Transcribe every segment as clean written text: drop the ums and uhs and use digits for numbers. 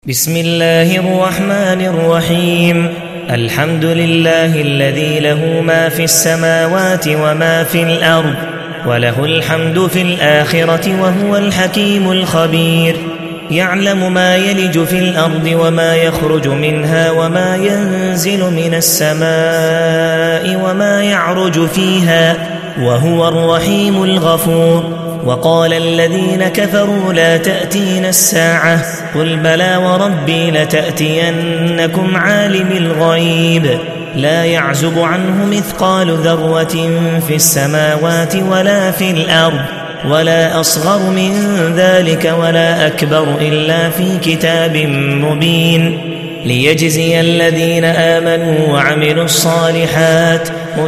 بسم الله الرحمن الرحيم. الحمد لله الذي له ما في السماوات وما في الأرض وله الحمد في الآخرة وهو الحكيم الخبير. يعلم ما يلج في الأرض وما يخرج منها وما ينزل من السماء وما يعرج فيها وهو الرحيم الغفور. وقال الذين كفروا لا تأتينا الساعة قل بلى وربي لتأتينكم عالم الغيب لا يعزب عنه مثقال ذرة في السماوات ولا في الأرض ولا أصغر من ذلك ولا أكبر إلا في كتاب مبين ليجزي الذين آمنوا وعملوا الصالحات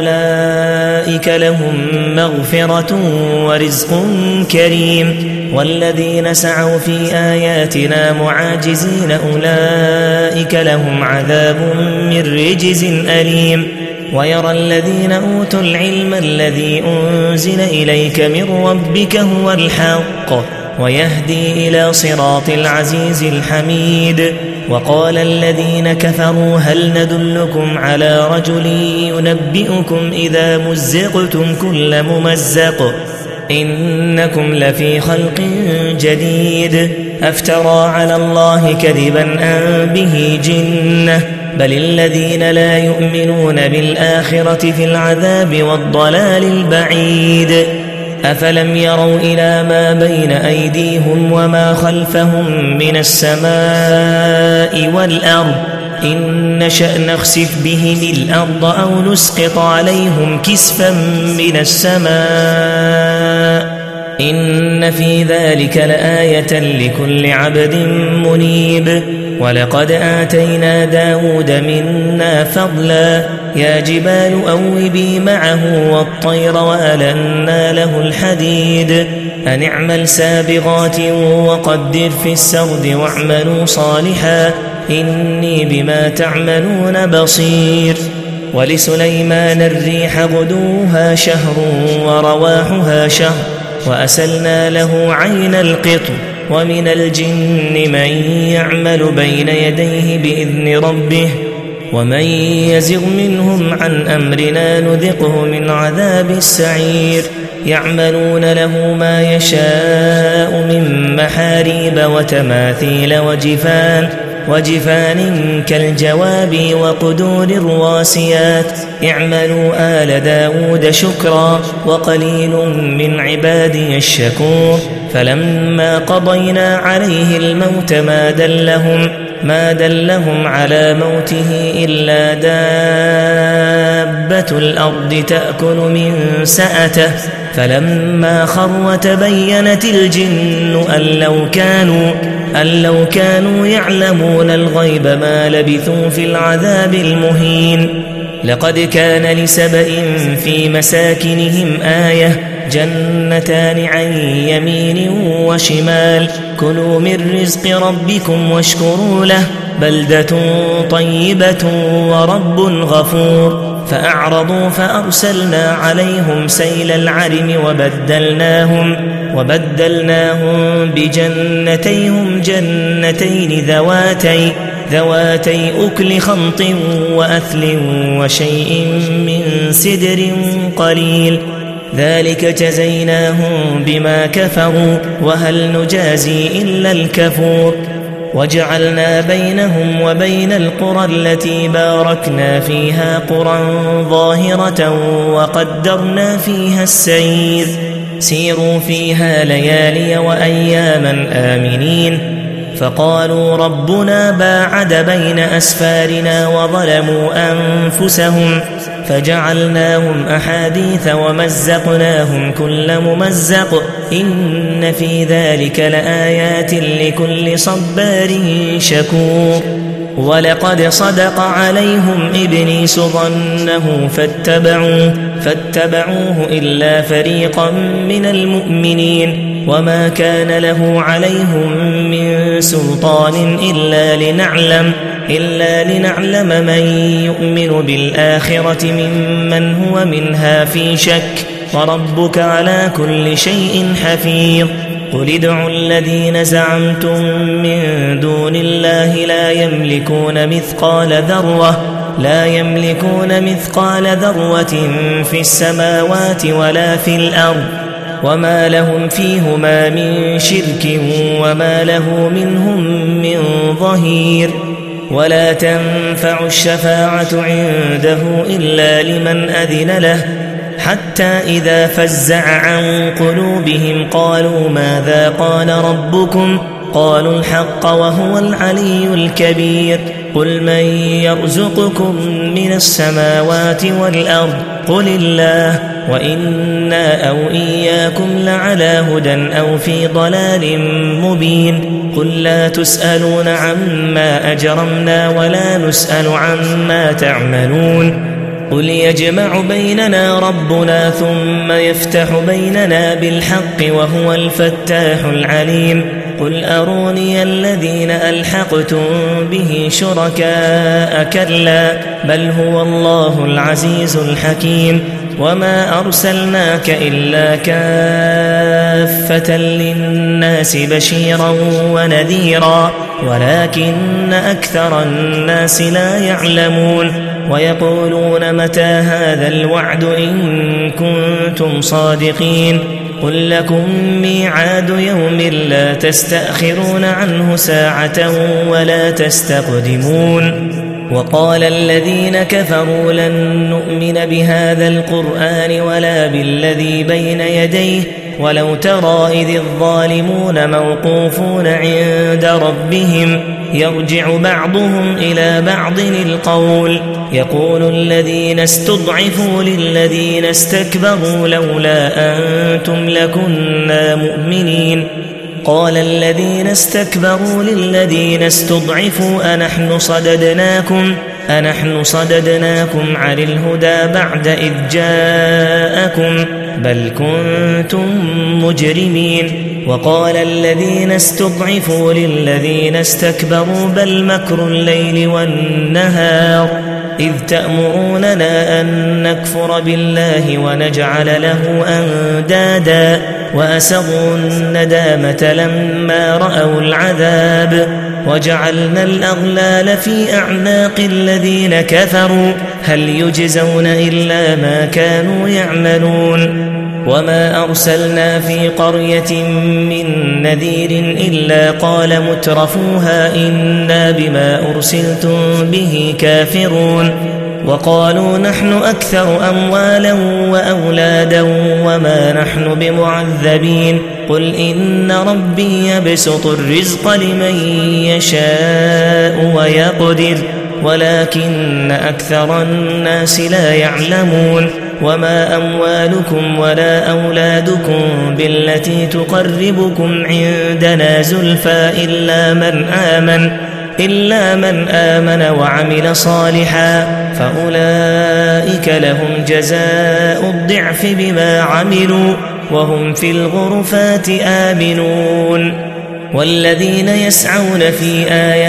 أولئك لهم مغفرة ورزق كريم. والذين سعوا في آياتنا معاجزين أولئك لهم عذاب من رجز أليم. ويرى الذين أوتوا العلم الذي أنزل إليك من ربك هو الحق ويهدي إلى صراط العزيز الحميد. وقال الذين كفروا هل ندلكم على رجل ينبئكم إذا مزقتم كل ممزق إنكم لفي خلق جديد أفترى على الله كذبا أم به جنة بل الذين لا يؤمنون بالآخرة في العذاب والضلال البعيد. أفلم يروا إلى ما بين أيديهم وما خلفهم من السماء والأرض إن نشأ نخسف بهم الأرض أو نسقط عليهم كسفا من السماء إن في ذلك لآية لكل عبد منيب. ولقد آتينا داود منا فضلا يا جبال أوبي معه والطير وألنا له الحديد أن اعمل سابغات وقدر في السرد واعملوا صالحا إني بما تعملون بصير. ولسليمان الريح غدوها شهر ورواحها شهر وأسلنا له عين القطر ومن الجن من يعمل بين يديه بإذن ربه ومن يزغ منهم عن أمرنا نذقه من عذاب السعير. يعملون له ما يشاء من محاريب وتماثيل وجفان كالجواب وقدور الراسيات اعملوا آل داود شكرا وقليل من عبادي الشكور. فلما قضينا عليه الموت ما دلهم على موته إلا دابة الأرض تأكل من سأته فلما خر تبينت الجن أن لو كانوا يعلمون الغيب ما لبثوا في العذاب المهين. لقد كان لسبإ في مساكنهم آية جنتان عن يمين وشمال كلوا من رزق ربكم واشكروا له بلدة طيبة ورب غفور. فأعرضوا فأرسلنا عليهم سيل العرم وبدلناهم بجنتيهم جنتين ذواتي أكل خمط وأثل وشيء من سدر قليل ذلك جزيناهم بما كفروا وهل نجازي إلا الكفور. وجعلنا بينهم وبين القرى التي باركنا فيها قرى ظاهرة وقدرنا فيها السير سيروا فيها ليالي وأياما آمنين. فقالوا ربنا باعد بين أسفارنا وظلموا أنفسهم فجعلناهم أحاديث ومزقناهم كل ممزق إن في ذلك لآيات لكل صبار شكور. ولقد صدق عليهم إبليس ظنه فاتبعوه إلا فريقا من المؤمنين وما كان له عليهم من سلطان إلا لنعلم من يؤمن بالآخرة ممن هو منها في شك وربك على كل شيء حفيظ. قل ادعوا الذين زعمتم من دون الله لا يملكون مثقال ذرة في السماوات ولا في الأرض وما لهم فيهما من شرك وما له منهم من ظهير ولا تنفع الشفاعة عنده إلا لمن أذن له حتى إذا فزع عن قلوبهم قالوا ماذا قال ربكم قالوا الحق وهو العلي الكبير قل من يرزقكم من السماوات والأرض قل الله وإنا أو إياكم لعلى هدى أو في ضلال مبين قل لا تسألون عما أجرمنا ولا نسأل عما تعملون قل يجمع بيننا ربنا ثم يفتح بيننا بالحق وهو الفتاح العليم قل أروني الذين ألحقتم به شركاء كلا بل هو الله العزيز الحكيم وما أرسلناك إلا كافة للناس بشيرا ونذيرا ولكن أكثر الناس لا يعلمون ويقولون متى هذا الوعد إن كنتم صادقين قل لكم ميعاد يوم لا تستأخرون عنه ساعة ولا تستقدمون وقال الذين كفروا لن نؤمن بهذا القرآن ولا بالذي بين يديه ولو ترى إذ الظالمون موقوفون عند ربهم يرجع بعضهم إلى بعض القول يقول الذين استضعفوا للذين استكبروا لولا أنتم لكنا مؤمنين قال الذين استكبروا للذين استضعفوا أنحن صددناكم عن الهدى بعد إذ جاءكم بل كنتم مجرمين وقال الذين استضعفوا للذين استكبروا بل مكر الليل والنهار إذ تأمروننا أن نكفر بالله ونجعل له أندادا وأسروا الندامة لما رأوا العذاب وجعلنا الأغلال في أعناق الذين كفروا هل يجزون إلا ما كانوا يعملون وما أرسلنا في قرية من نذير إلا قال مترفوها إنا بما أرسلتم به كافرون وقالوا نحن أكثر أموالا وأولادا وما نحن بمعذبين قل إن ربي يبسط الرزق لمن يشاء ويقدر ولكن أكثر الناس لا يعلمون وما أموالكم ولا أولادكم بالتي تقربكم عندنا زلفى إلا من آمن وعمل صالحا فأولئك لهم جزاء الضعف بما عملوا وهم في الغرفات آمنون والذين يسعون في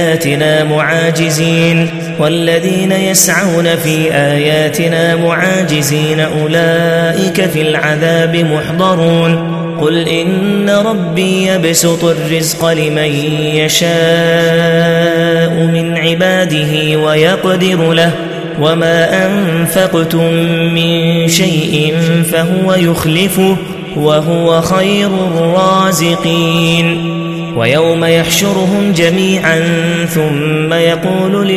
آياتنا معاجزين أولئك في العذاب محضرون قل إن ربي يبسط الرزق لمن يشاء من عباده ويقدر له وما أنفقتم من شيء فهو يخلفه وهو خير الرازقين ويوم يحشرهم جميعا ثم يقول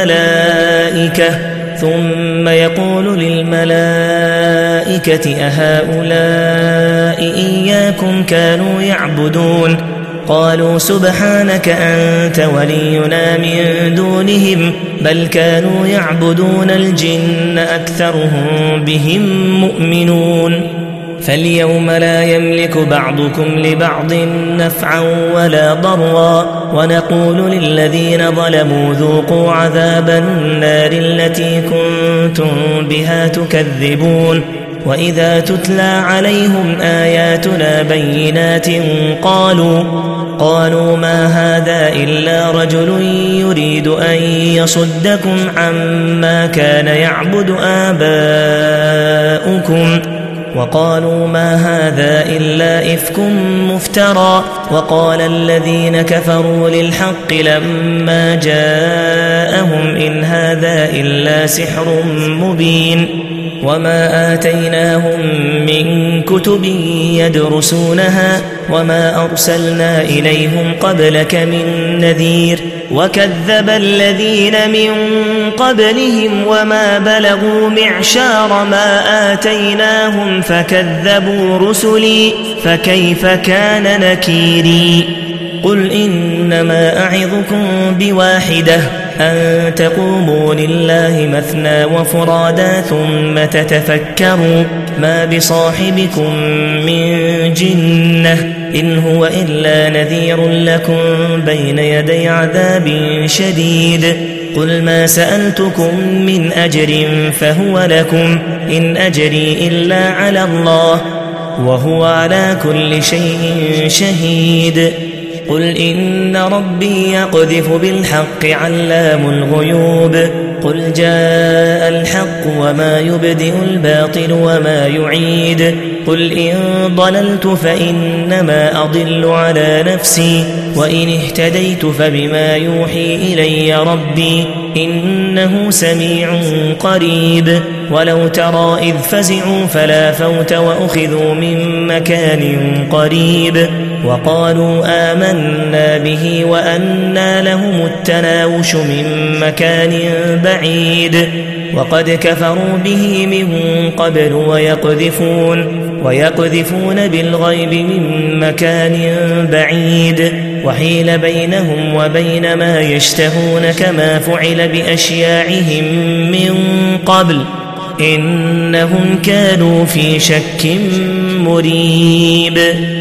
للملائكة أهؤلاء إياكم كانوا يعبدون قالوا سبحانك أنت ولينا من دونهم بل كانوا يعبدون الجن أكثرهم بهم مؤمنون فاليوم لا يملك بعضكم لبعض نفعا ولا ضرا ونقول للذين ظلموا ذوقوا عذاب النار التي كنتم بها تكذبون وإذا تتلى عليهم آياتنا بينات قالوا ما هذا إلا رجل يريد أن يصدكم عما كان يعبد آباؤكم وقالوا ما هذا إلا إفك مفترى وقال الذين كفروا للحق لما جاءهم إن هذا إلا سحر مبين وما آتيناهم من كتب يدرسونها وما أرسلنا إليهم قبلك من نذير وكذب الذين من قبلهم وما بلغوا معشار ما آتيناهم فكذبوا رسلي فكيف كان نكيري قل إنما أعظكم بواحدة أن تقوموا لله مثنى وفرادا ثم تتفكروا ما بصاحبكم من جنة إن هو إلا نذير لكم بين يدي عذاب شديد قل ما سألتكم من أجر فهو لكم إن أجري إلا على الله وهو على كل شيء شهيد قل إن ربي يقذف بالحق علام الغيوب قل جاء الحق وما يبدئ الباطل وما يعيد قل إن ضللت فإنما أضل على نفسي وإن اهتديت فبما يوحي إلي ربي إنه سميع قريب ولو ترى إذ فزعوا فلا فوت وأخذوا من مكان قريب وقالوا آمنا به وأنى لهم التناوش من مكان بعيد وقد كفروا به من قبل ويقذفون بالغيب من مكان بعيد وحيل بينهم وبين ما يشتهون كما فعل بأشياعهم من قبل إنهم كانوا في شك مريب